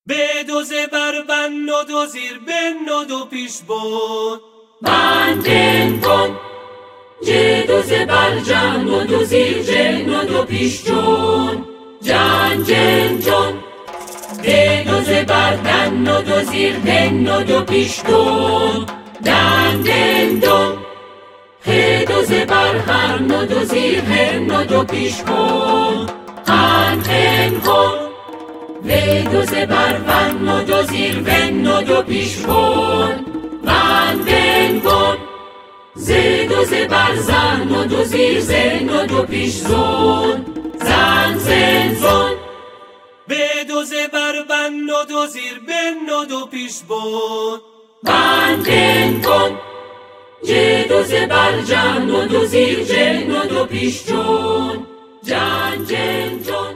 به دو زبر بن و دو زیر بن و دو پیش بون بندن کن ج دو زبر جن و دو زیر جن و دو پیش جون جن جن جون به دو زبر دن و دو زیر دن و دو پیش دون دن دن دون ه دو زبر هن و دو زیر هن و دو پیش کن هن هن کن و دو زبر ون و دو زیر ون و دو پیش کن ون ون کن ز دو زبر زن و دو زیر زن و دو پیش زون زن زن زون به دو زبر بن و دو زیر بن و دو پیش بون بندن کن ج دو زبر جن و دو زیر جن و دو پیش جون جن جن جون